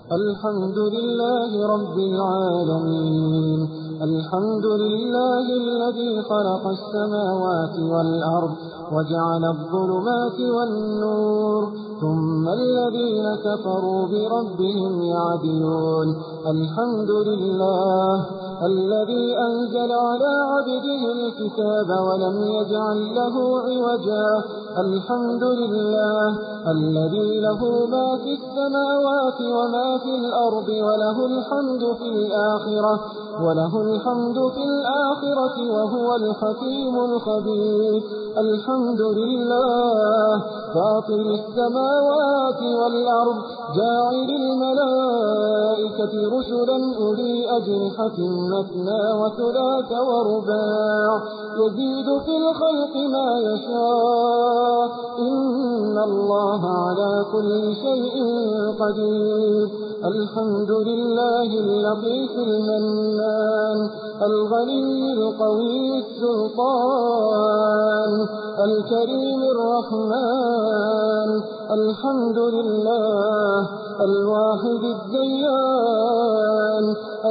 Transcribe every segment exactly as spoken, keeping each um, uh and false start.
الحمد لله رب العالمين. الحمد لله الذي خلق السماوات والأرض وجعل الظلمات والنور، ثم الذين كفروا بربهم يعدلون. الحمد لله الذي أنزل على عبده الكتاب ولم يجعل له عوجا. الحمد لله الذي له ما في السماوات وما في الأرض وله الحمد في الآخرة وله الحمد في الآخرة وهو الحكيم الخبير. الحمد لله فاطر السماوات والأرض جاعل الملائكة رسلا أولي أجنحة مثنى وثلاث ورباع يزيد في الخلق ما يشاء إن الله على كل شيء قدير. الحمد لله اللطيف المنان الغني القوي السلطان الكريم الرحمن. الحمد لله الواحد الديان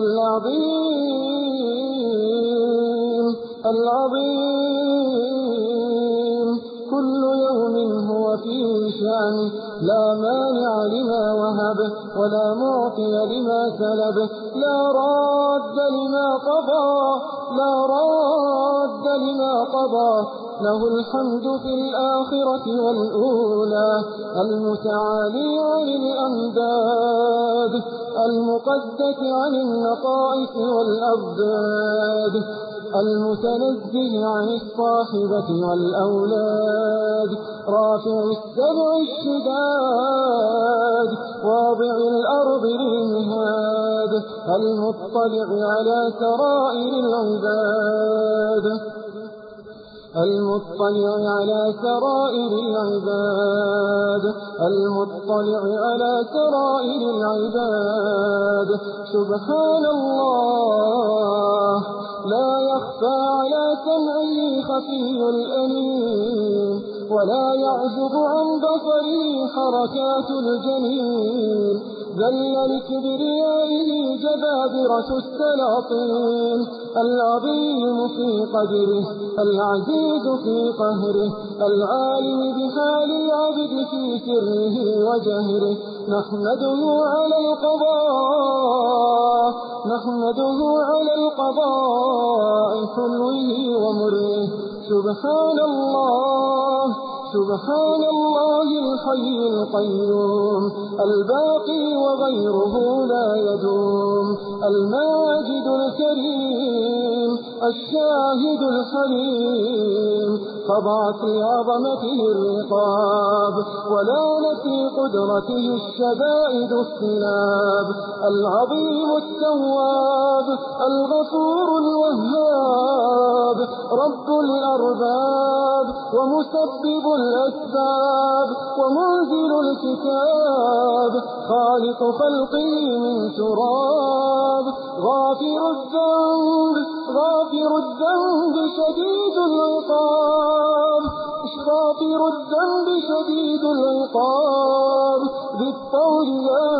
العظيم العظيم كل يوم هو في شأن، لا مانع لما وهب ولا معطي لما سلب، لا راد لما قضى لا راد لما قضى. له الحمد في الآخرة والأولى، المتعالي عن الأمداد المقدس عن النقائص والأضداد، المتنزه عن الصاحبة والأولاد، رافع السبع الشداد واضع الأرض للمهاد، المطلع على سرائر العباد المطلع على سرائر العباد المطلع على سرائر العباد. سبحان الله لا يخفى على سمعه خفي الأنين، ولا يعزب عن بصره حركات الجنين. ذل لكبريائه جبابرة السلاطين، العظيم في قدره العزيز في قهره، العالم بحال العبد في سره وجهره. نحمده على القضاء نحمده على القضاء حلوه ومره. سبحان الله سبحان الله الحي القيوم الباقي وغيره لا يدوم، الماجد الكريم الشاهد الحليم. خضعت لعظمته الرقاب ولانت لقدرته الشدائد الصلاب. العظيم التواب الغفور الوهاب، رب الأرباب ومسبب الأسباب ومنزل الكتاب، خالق خلقه من تراب. غافر الذنب غافر الذنب شديد العقاب غافر الذنب شديد العقاب. بالطول لا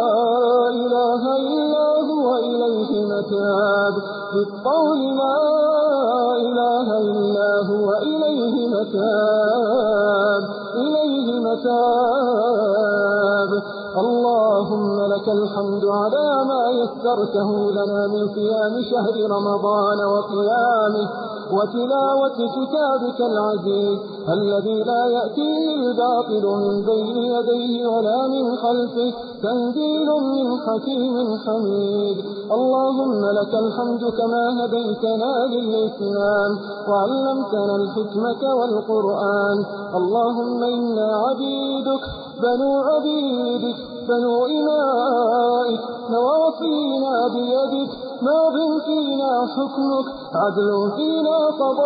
إله إلا هو إليه متاب بالطول لا إله إلا هو إليه متاب إليه متاب. اللهم لك الحمد على ما يسرته لنا من صيام شهر رمضان وقيامه وتلاوة كتابك العزيز الذي لا يأتيه الباطل من بين يديه ولا من خلفه، تنزيل من حكيم حميد. اللهم لك الحمد كما هديتنا للإسلام وعلمتنا الحكمة والقرآن. اللهم إنا عبيدك بنو عبيدك بنو إمائك، نواصينا بيدك، ماض فينا حكمك، عدل فينا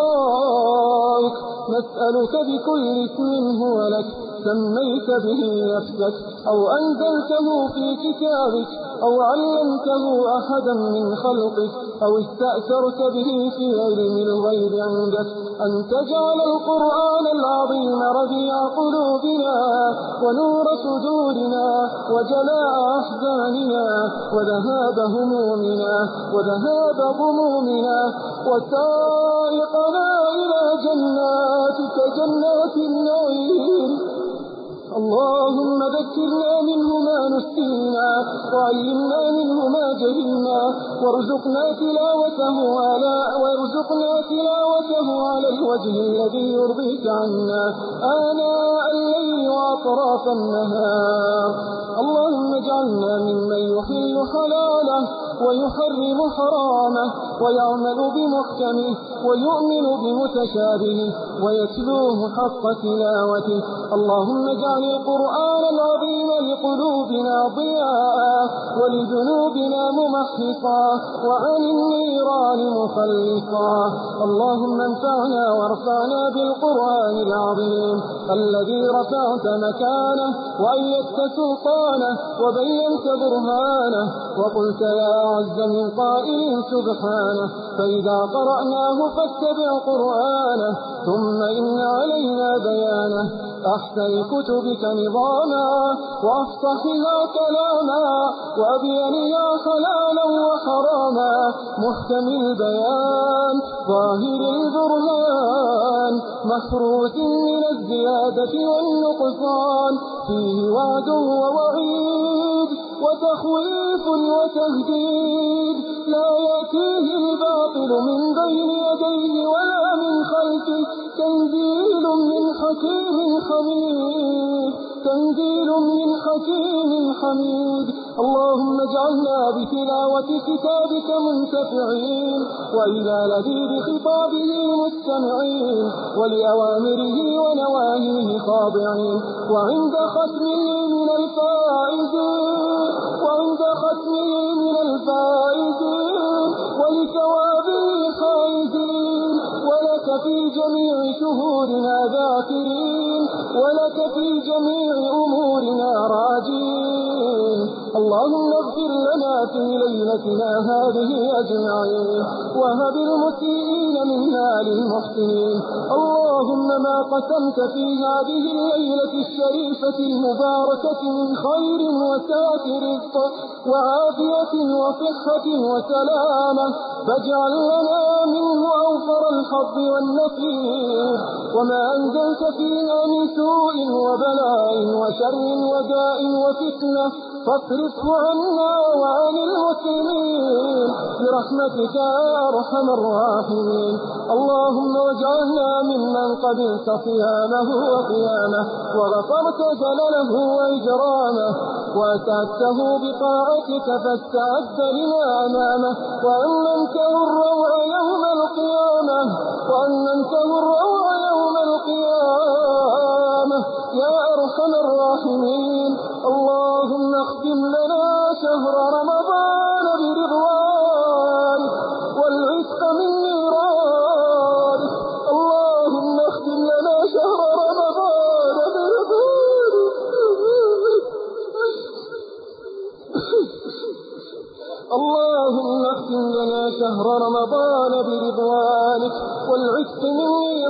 قضاؤك. نسألك بكل اسم هو لك سميت به نفسك أو أنزلته في كتابك أو علمته أحدا من خلقك أو استأثرت به في علم الغيب عندك، أن تجعل القرآن العظيم ربيع قلوبنا ونور صدورنا وجلاء أحزاننا وذهاب همومنا وذهاب غمومنا وسائقنا إلى جناتك جنات النعيم. اللهم ذكرنا منه ما نسينا وعلمنا منه ما جهلنا وارزقنا تلاوته على وارزقنا تلاوته على الوجه الذي يرضيك عنا آناء الليل وأطراف النهار. اللهم اجعلنا ممن يحل حلاله ويحرم حرامه ويعمل بمحكمه ويؤمن بمتشابهه ويتلوه حق تلاوته. اللهم اجعل القرآن العظيم لقلوبنا ضياء ولذنوبنا ممحصا وعن النيران مخلصا. اللهم انفعنا وارفعنا بالقرآن العظيم الذي رفعت مكانه وأيدت سلطانه وبينت برهانه وقلت يا عز من قائل سبحانه فإذا قرأناه فاتبع قرآنه ثم إن علينا بيانه. أحسن كتبك نظاما وأفصحها كلاما وأبينها حلالا وحراما محكم البيان ظاهر البرهان محروس من الزيادة والنقصان فيه وعد ووعيد وتخويف وتهديد لا يأتيه الباطل من بين يديه ولا من خلفه تنزيل من حكيم حميد تنزيل من حكيم حميد. اللهم اجعلنا بتلاوة كتابك منتفعين وإلى لذيذ خطابه مستمعين ولأوامره ونواهيه خاضعين وعند ختمه من الفائزين وعند ختمه من الفائزين ولثوابه حائزين ولك في جميع شهورنا ذاكرين ولك في جميع أمورنا راجين. اللهم اغفر لنا في ليلتنا هذه أجمعين وهب المسيئين منا للمحسنين. اللهم ما قسمت في هذه الليلة الشريفة المباركة من خير وسعة رزق وعافية وصحة وسلامة فاجعل لنا منه أوفر الحظ والنصيب. وما أنزلت فيها من سوء وبلاء وشر وداء وفتنة فاصرفه عنا وعن المسلمين برحمتك يا أرحم الراحمين. اللهم واجعلنا ممن قبلت صيامه وقيامه وغفرت زلله وإجرامه وأسعدته بطاعتك فاستعد لما أمامه وأمنته الروع يوم القيامة وأمنته الروع يوم القيامة يا أرحم الراحمين. اللهم اختم لنا شهر رمضان برضوانك والعتق من نيرانك. اللهم اختم لنا شهر رمضان برضوانك اللهم اختم لنا شهر رمضان برضوانك والعتق من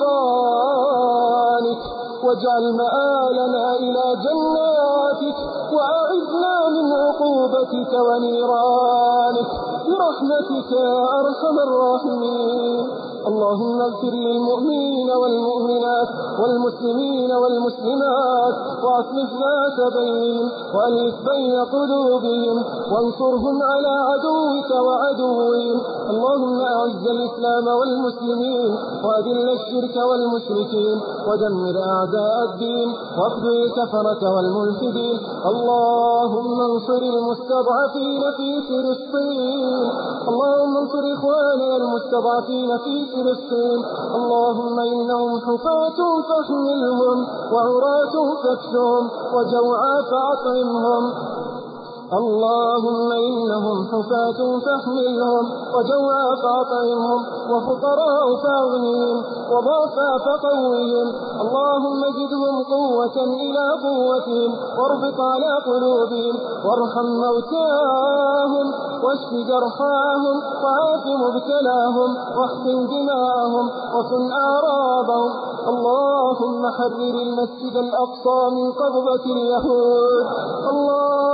نيرانك واجعل مآلنا إلى جناتك وأعذنا من عقوبتك ونيرانك برحمتك يا أرحم الراحمين. اللهم اغفر للمؤمنين والمؤمنات والمسلمين والمسلمات وأصلح ذات بينهم وألف بين قلوبهم وانصرهم على عدوك وعدوهم. اللهم أعز الإسلام والمسلمين وأذل الشرك والمشركين ودمر أعداء الدين واخذل الكفرة والملحدين. اللهم انصر المستضعفين في فلسطين. اللهم انصر إخواننا المستضعفين في فلسطين. اللهم إنهم حفاة فاحملهم وعراة فاكسهم وجوعى فأطعمهم. اللهم إنهم حفاة فاحملهم وجوعى فأطعمهم وفقراء فاغنهم وضعفا فقوهم. اللهم زدهم قوة إلى قوتهم واربط على قلوبهم وارحم موتاهم واشف جرحاهم وعاف مبتلاهم واحقن دماءهم وصن أعراضهم. اللهم حرر المسجد الأقصى من قبضة اليهود. اللهم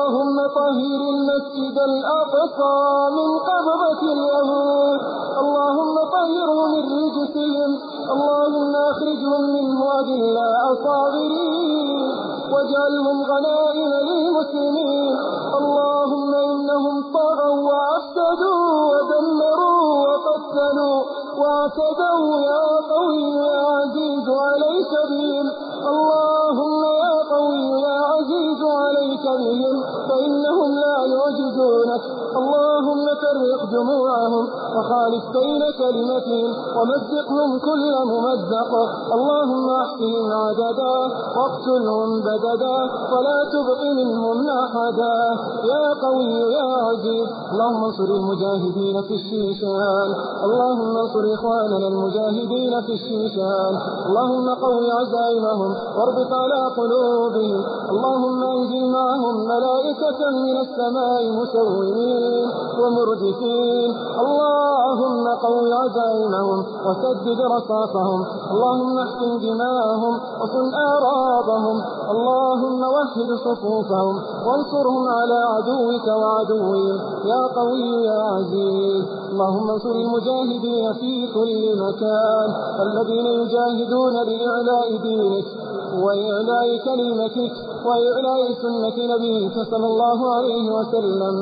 اللهم طهر المسجد الأقصى من قبضة اليهود، اللهم طهره من رجسهم، اللهم أخرجهم منه أذلاء صاغرين واجعلهم غنائم للمسلمين. اللهم إنهم طغوا وأفسدوا ودمروا وقتلوا واعتدوا، يا قوي يا عزيز عليك بهم، اللهم يا قوي يا عزيز عليك بهم فإنهم لا يعجزونك. اللهم فرق جموعهم وخالف بين كلمتهم ومزقهم كل ممزق، اللهم احصهم عددا واقتلهم بددا ولا تبق منهم أحدا يا قوي يا عزيز. اللهم انصر المجاهدين في الشيشان، اللهم انصر إخواننا المجاهدين في الشيشان، اللهم قوي عزائمهم واربط على قلوبهم، اللهم انزل معهم ملائكة من السماء مسومين ومردفين، اللهم قوي عزائمهم وسدد رصاصهم، اللهم احقن دماءهم وصن أعراضهم، اللهم وحد صفوفهم وانصرهم على عدوك وعدوهم يا قوي يا عزيز. اللهم انصر المجاهدين في كل مكان الذين يجاهدون لإعلاء دينك وإعلاء كلمتك وإعلاء سنة نبيك صلى الله عليه وسلم.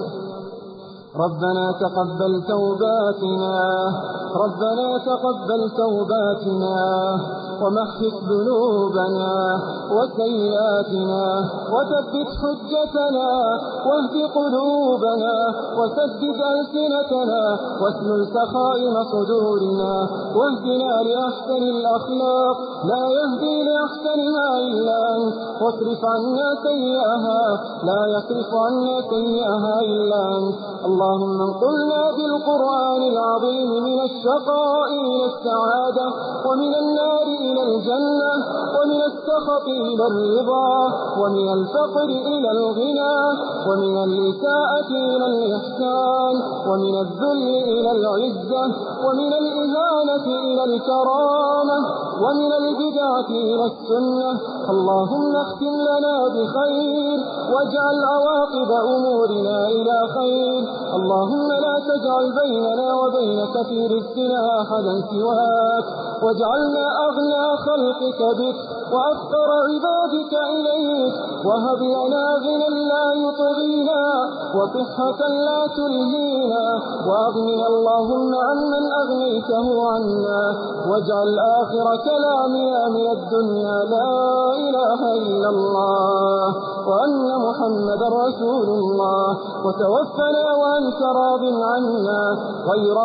ربنا تقبل توباتنا، ربنا تقبل توباتنا ومحفظ ذنوبنا وسيئاتنا وثبت حجتنا واهد قلوبنا وسدد ألسنتنا واسلل سخائم صدورنا واهدنا لأحسن الأخلاق لا يهدي لأحسنها إلا أنت، واصرف عنا سيئها لا يصرف عنا سيئها إلا أنت. اللهم انقلنا بالقرآن العظيم من الشقاء إلى السعادة ومن النار إلى الجنة ومن السخط إلى الرضا ومن الفقر إلى الغنى ومن الإساءة إلى الإحسان ومن الذل إلى العزة ومن الإهانة إلى الكرامة ومن البدعة إلى السنة. اللهم اختم لنا بخير واجعل عواقب أمورنا إلى خير. اللهم لا تجعل بيننا وبينك في رزقنا أحدا سواك، واجعلنا أغنى خلقك بك وأفقر عبادك إليك، وهب لنا غنى لا يطغينا وصحة لا تلهينا، وأغننا اللهم عمن أغنيته عنا، واجعل آخر كلامنا من الدنيا لا إله إلا الله وأن محمد رسول الله، وتوفنا وأنت راض عنا غير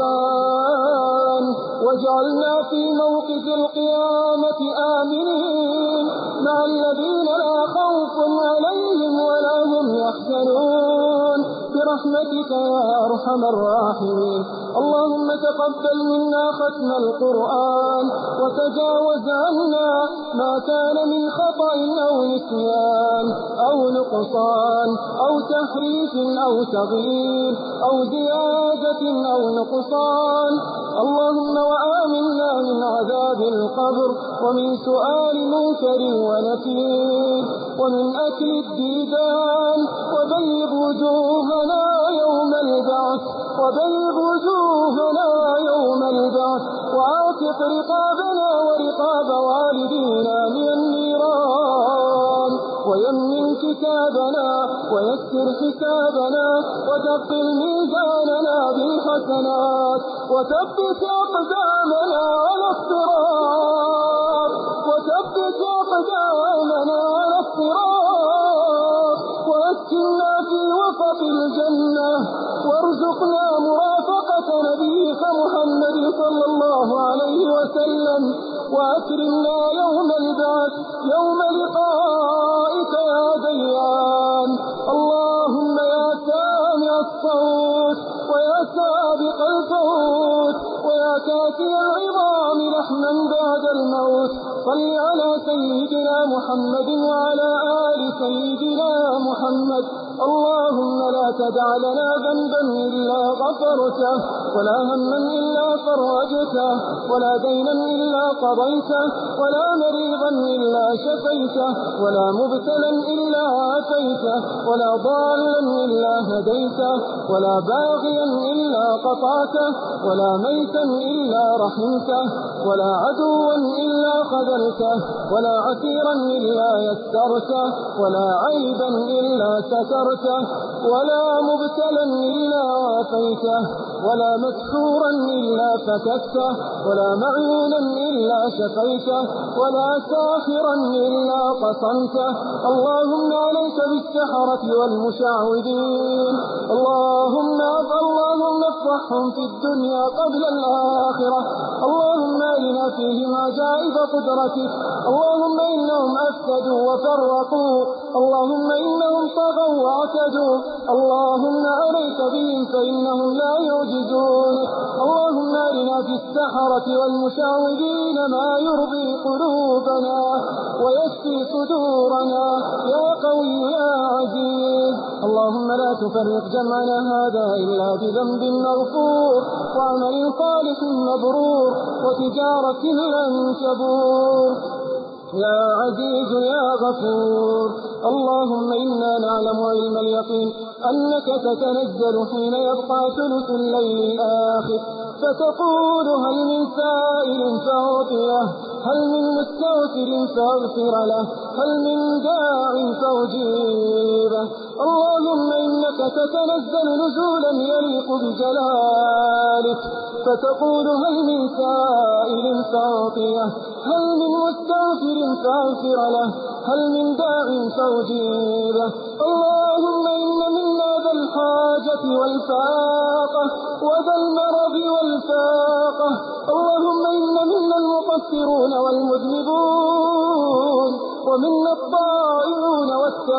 غضبان، واجعلنا في موقف القيامة آمنين مع الذين لا خوف عليهم ولا هم يحزنون برحمتك يا أرحم الراحمين. اللهم تقبل منا ختم القرآن وتجاوز عنا ما كان من خطأ أو نسيان أو نقصان أو تحريف أو تغيير أو زيادة أو نقصان. اللهم وآمنا من عذاب القبر ومن سؤال منكر ونكير ومن أكل الديدان، وبيض وجوهنا يوم البعث وبيض وجوهنا يوم البعث، وأعتق رقابنا ورقاب والدينا من النيران، ويمن كتابنا ويسر حسابنا، وثقل ميزاننا بالحسنات، وثبت أقدامنا على الصراط وثبت أقدامنا على الصراط، وأسكننا في وسط الجنة، وارزقنا مرافقة نبيك محمد صلى الله عليه وسلم، وأكرمنا يوم البعث يوم لقائك يا ديان. اللهم يا سامع الصوت ويا سابق الفوت ويا كافي العظام لحما بعد الموت، صل على سيدنا محمد وعلى آل سيدنا محمد اللهم لا تدع لنا ذنبا إلا غفرته، ولا هما إلا فرجته، ولا دينا إلا قضيته، ولا مريضا إلا شفيته، ولا مبتلا إلا عافيته، ولا ضالا إلا هديته، ولا باغيا إلا قطعته، ولا ميتا إلا رحمته، ولا عدوا إلا خذلته، ولا عسيرا إلا يسرته، ولا عيبا إلا سترته، ولا مبتلا إلا عافيته، ولا مسحورا إلا فككته، ولا معيونا إلا شفيته، ولا ساحرا إلا قصمته. اللهم عليك بالسحرة والمشعوذين، اللهم اللهم افضحهم في الدنيا قبل الآخرة. اللهم أرنا فيهم عجائب قدرتك. اللهم إنهم أفسدوا وفرقوا، اللهم إنهم طغوا واعتدوا، اللهم عليك بهم فإنهم لا يعجزونك. اللهم أرنا في السحرة والمشعوذين ما يرضي قلوبنا ويشفي صدورنا يا قوي يا عزيز. اللهم لا تفرق جمعنا هذا إلا بذنب مغفور، وعمل صالح مبرور، وتجارة لن تبور يا عزيز يا غفور. اللهم إنا نعلم علم اليقين أنك تتنزل حين يبقى ثلث الليل الآخر، فتقول هل من سائل فأعطيه، هل من مستغفر فاغفر له، هل من داع فأجيبه. اللهم إنك تتنزل نزولا يليق بجلالك، فتقول هل من سائل فأعطيه، هل من مستغفر فاغفر له، هل من داع فأجيبه. اللهم إن منا ذا الحاجة والفاقة وذا المرض والفاقة. اللهم إن منا المقصرون والمذنبون، ومنا الضائعون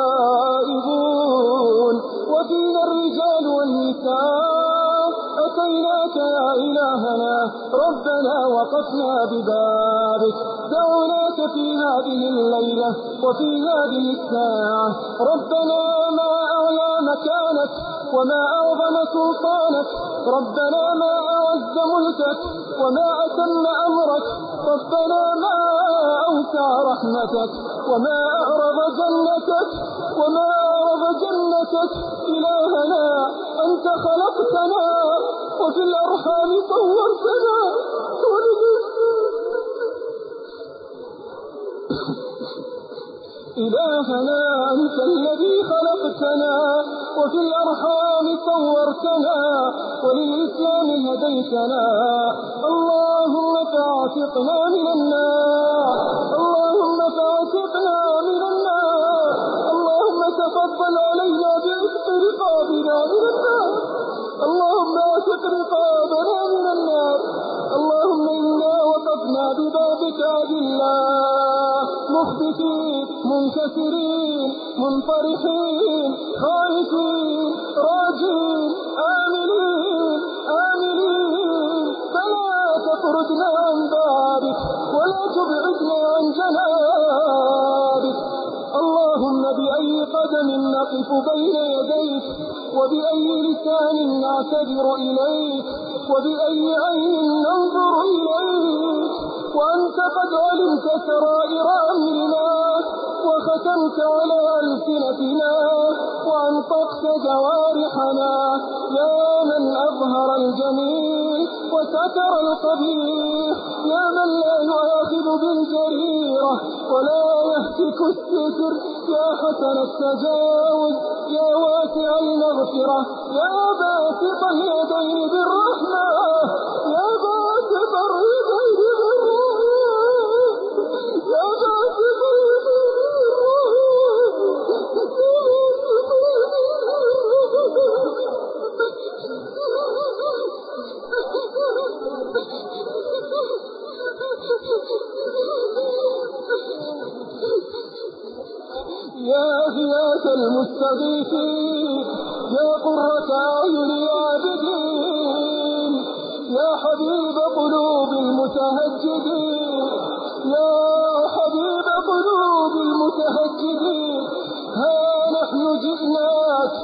والتائبون، وفينا الرجال والنساء. أتيناك يا إلهنا ربنا وقفنا ببابك، دعوناك في هذه الليلة وفي هذه الساعة. ربنا ما أعلى مكانك وما أعظم سلطانك، ربنا ما أعز ملكك وما أتم أمرك، ربنا ما أوسع رحمتك وما أعرض جنتك وما أعرض جنتك. إلهنا أنت خلقتنا وفي الأرحام صورتنا. إلهنا أنت الذي خلقتنا وفي الأرحام صورتنا وللإسلام هديتنا. اللهم فاعتقنا من النار، اللهم فاعتقنا من النار. اللهم تفضل علينا بعتق رقابنا من النار، اللهم اعتق رقابنا من النار. اللهم إنا وقفنا ببابك أذلاء مخبتين منكسرين منطرحين خائفين راجين آملين آملين، فلا تطردنا عن بابك ولا تبعدنا عن جنابك. اللهم بأي قدم نقف بين يديك، وبأي لسان نعتذر إليك، وبأي عين ننظر إليك، وأنت قد علمت سرائر أمرنا وختمت على ألسنتنا وأنطقت جوارحنا. يا من أظهر الجميل وستر القبيح، يا من لا يؤاخذ بالجريرة ولا يهتك الستر، يا حسن التجاوز، يا واسع المغفرة، يا باسط اليدين بالرحمة، يا باسط اليدين بالرحمة، يا باسط اليدين يا غياث المستغيثين، يا قرة أعين العابدين، يا حبيب قلوب المتهجدين، يا حبيب قلوب المتهجدين. ها نحن جئناك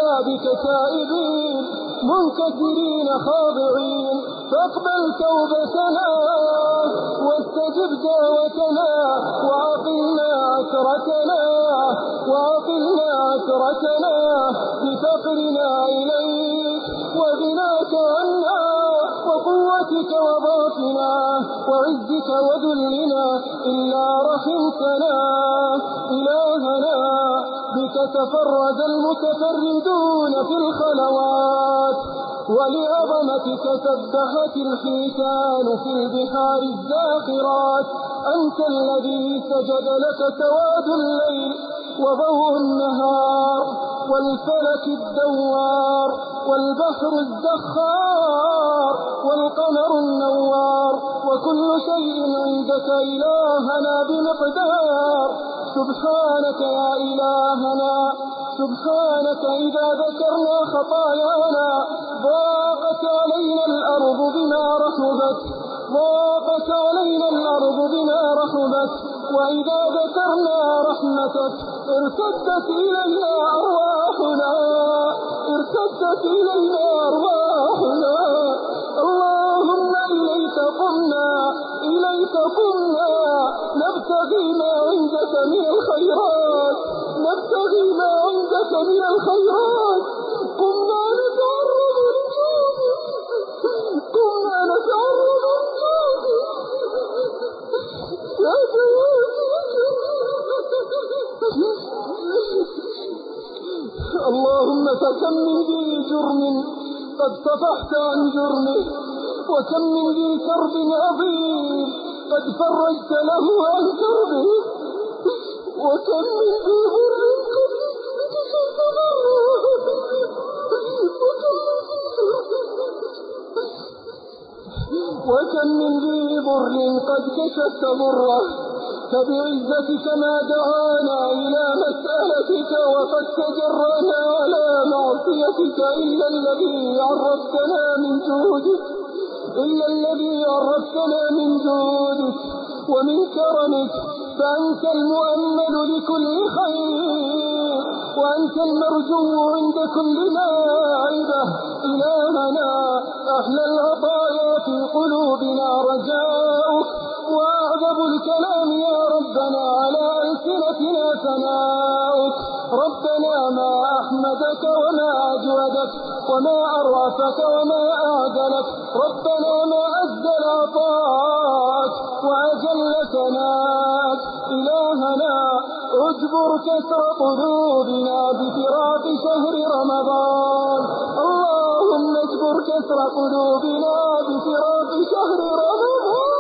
بابك تائبين منكسرين خاضعين، فاقبل توبتنا واستجب دعوتنا وأقلنا عثرتنا وأقلنا عثرتنا بفقرنا إليك وغناك عنا وقوتك وضعفنا وعزك وذلنا إلا رحمتنا. إلهنا بك تفرد المتفردون في الخلوات، ولعظمتك سبحت الحيتان في البحار الزاخرات. أنت الذي سجد لك سواد الليل وضوء النهار والفلك الدوار والبحر الزخار والقمر النوار، وكل شيء عندك إلهنا بمقدار. سبحانك يا إلهنا، سبحانك إذا ذكرنا خطايانا ضاقت علينا الأرض بما رحبت ضاقت علينا الأرض بما رحبت، وإذا ذكرنا رحمتك ارتدت إلينا أرواحنا ارتدت إلينا أرواحنا. اللهم إليك قمنا إليك قمنا نبتغي ما عندك من الخيرات نبتغي ما عندك من الخيرات. قمنا نتعرض لجودك قمنا نتعرض لجودك يا اللهم فكم من ذي جرم قد صفحت عن جرمه، وكم من ذي كرب عظيم قد فرجت له عن كربه، وكم من ذي بر قد كشفت ضره وكم من ذي بر قد كشفت ضره. فبعزتك ما دعانا إلى مسألتك وقد تجرأنا على معصيتك إلا الذي عرفتنا من جودك إلا الذي عرفتنا من جودك ومن كرمك. فأنت المؤمل لكل خير وأنت المرجو عند كل نائبة. إلهنا أحلى العطايا في قلوبنا رجاؤك، وأعذب الكلام يا ربنا على ألسنتنا ثناؤك. ربنا ما أحمدك وما أجودك وما أرأفك وما أعدلك، ربنا ما أجل عطاك وأجل ثناك. إلهنا اجبر كسر قلوبنا بفراق شهر رمضان، اللهم اجبر كسر قلوبنا بفراق شهر رمضان.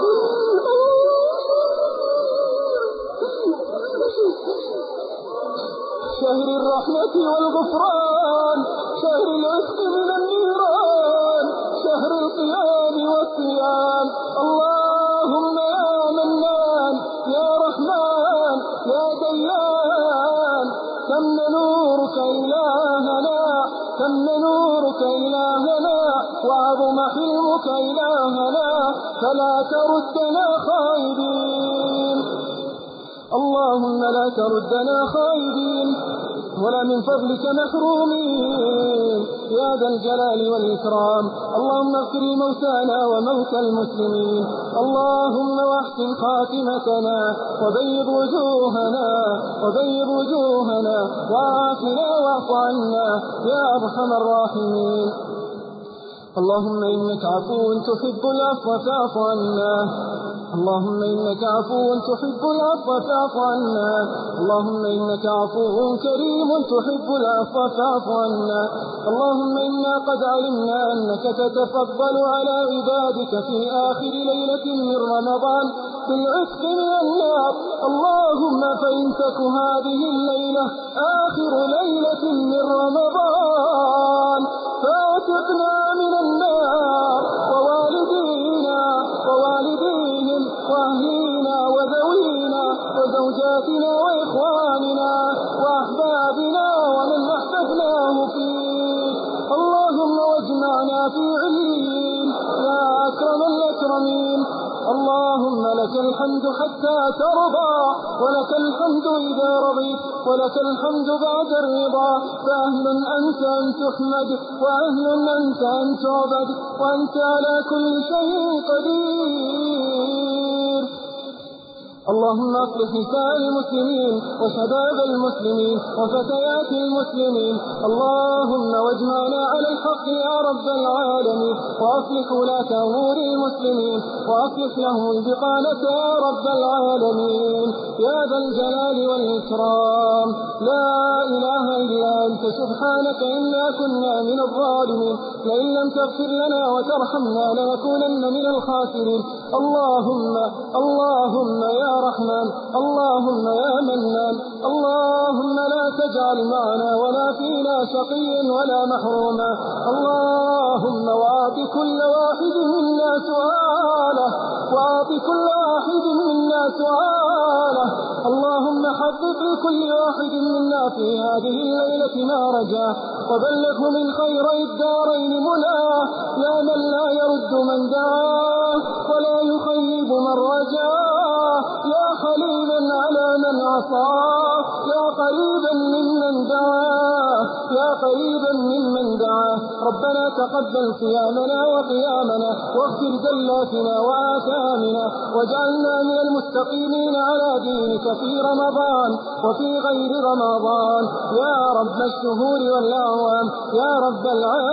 شهر الرحمة والغفران، شهر العتق من النيران، شهر القيام والصيام. اللهم يا منان يا رحمن يا ديان، تم نورك إلهنا تم نورك إلهنا وعظم حلمك إلهنا، فلا تردنا خائبين. اللهم لا تردنا خائبين ولا من فضلك محرومين يا ذا الجلال والإكرام. اللهم اغفر لموتانا وموتى المسلمين، اللهم واحسن خاتمتنا وبيض وجوهنا وبيض وجوهنا وعافنا واعف عنا يا أرحم الراحمين. اللهم إنك عفو تحب العفو فاعف عنا اللهم إنك عفو تحب العفو فاعف عنا اللهم إنك عفو كريم تحب العفو فاعف عنا. اللهم إنا قد علمنا أنك تتفضل على عبادك في آخر ليلة من رمضان بالعتق من النار. اللهم فإن تك هذه الليلة آخر ليلة من رمضان فاعتقنا من النار ووالدينا ووالديهم وأهلينا وذوينا وزوجاتنا وإخواننا وأحبابنا ومن أحببناه فيك. اللهم واجمعنا في عليين يا أكرم الأكرمين. اللهم لك الحمد حتى ترضى، ولك الحمد إذا رضيت، ولك الحمد بعد الرضا. فأهل أنت أن تحمد، وأهل أنت أن تعبد، وأنت على كل شيء قدير. اللهم اصلح نساء المسلمين وشباب المسلمين وفتيات المسلمين، اللهم واجمعنا على الحق يا رب العالمين، وأصلح ولاة أمور المسلمين، وأصلح لهم البطانة يا رب العالمين يا ذا الجلال والإكرام. لا إله إلا أنت سبحانك إنا كنا من الظالمين، لئن لم تغفر لنا وترحمنا لنكونن من الخاسرين. اللهم اللهم يا رحمن، اللهم يا منان، اللهم لا تجعل معنا ولا فينا شقيا ولا محروما. اللهم وأعط كل واحد منا سؤاله، وأعط كل واحد منا سؤاله. اللهم حقق لكل واحد منا في هذه الليلة ما رجاه، وبلغه من خيري الدارين مناه، يا من لا يرد من دعاه ولا يخيب من رجاه، يا خليلا على من عصاه، يا قريبا ممن دعاه، يا قريبا ممن دعاه. ربنا تقبل صيامنا وقيامنا، واغفر زلاتنا وآثامنا، واجعلنا من المستقيمين على دينك في رمضان وفي غير رمضان يا رب الشهور والأعوام يا رب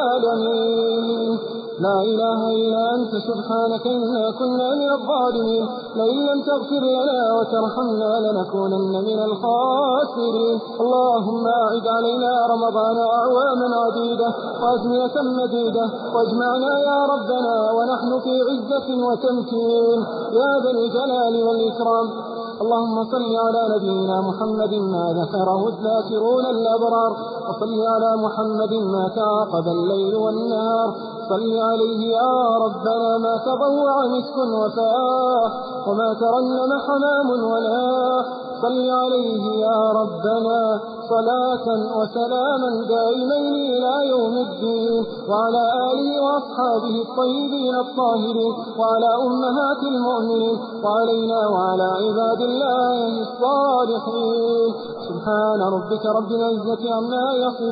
العالمين. لا إله إلا أنت سبحانك إنا كنا من الظالمين، لئن لم تغفر لنا وترحمنا لنكونن من الخاسرين. اللهم أعد علينا رمضان أعواما عديدة وأزمنة مديدة، واجمعنا يا ربنا ونحن في عزة وتمكين يا ذا الجلال والإكرام. اللهم صل على نبينا محمد ما ذكره الذاكرون الأبرار، وصل على محمد ما تعاقب الليل والنهار. صل عليه يا ربنا ما تضوع مسك وفاح، وما ترنم حمام ولاح. صل عليه يا ربنا صلاة وسلاما دائمين إلى يوم الدين، وعلى آله وأصحابه الطيبين الطاهرين، وعلى أمهات المؤمنين، وعلينا وعلى عباد الله الصالحين. سبحان ربك رب العزة عما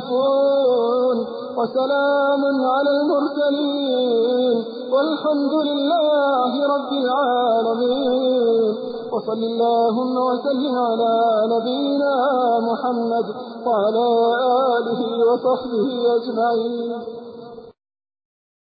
يصفون، وسلام على المرسلين، والحمد لله رب العالمين. وصل اللهم وسلم على نبينا محمد وعلى آله وصحبه أجمعين.